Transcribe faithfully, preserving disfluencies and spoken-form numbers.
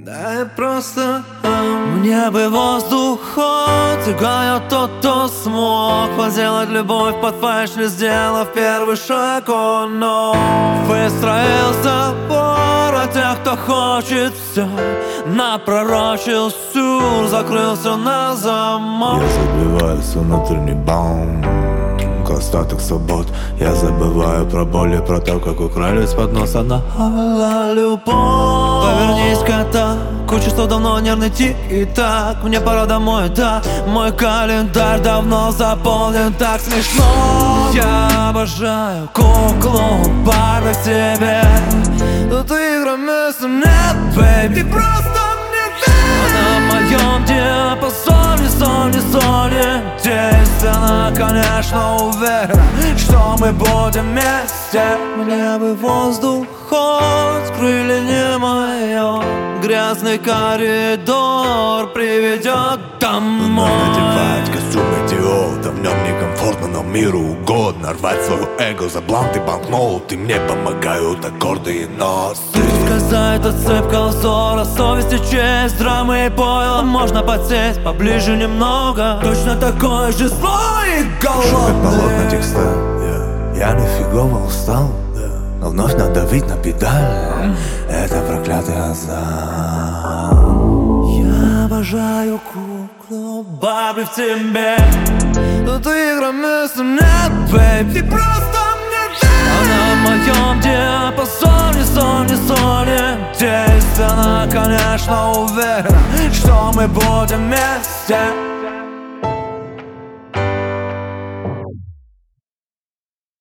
Дай просто мне бы воздух, хоть угонял тот, кто смог поделать любовь под фальшь, не сделав первый шаг. Он вновь выстроил забор от тех, кто хочет все, напророчил сюр, закрылся на замок. Я забиваю свой внутренний баум, как остаток свобод. Я забываю про боль и про то, как украли с подноса на любовь. Повернись-ка так, куча что давно нервный тик и так. Мне пора домой, да, мой календарь давно заполнен, так смешно. Я обожаю куклу Барби в тебе. Тут игра вместо нет, бэйби, ты просто мне верь. На моем диапазоне, соне, соне здесь она, конечно, уверена, что мы будем вместе. Мне бы воздух, хоть крылья не мое, грязный коридор приведет домой. Надевать костюм идиота, в нем некомфортно, но миру угодно. Рвать свое эго за бланк и банкноут, и мне помогают аккорды и носы. Сказать отцепка узора, совесть и честь, драмы и пойло. Можно подсесть поближе немного, точно такое же слово и Шумят полотна голодный. текста, yeah. Я нифигово устал, yeah. Но вновь надавить на педаль, это проклятый азарт. Я обожаю куклу Барби в тебе. Тут игра вместо нет, бэйб, ты просто мне верь. Она в моем диапазоне, соне, соне здесь она, конечно, уверена, что мы будем вместе.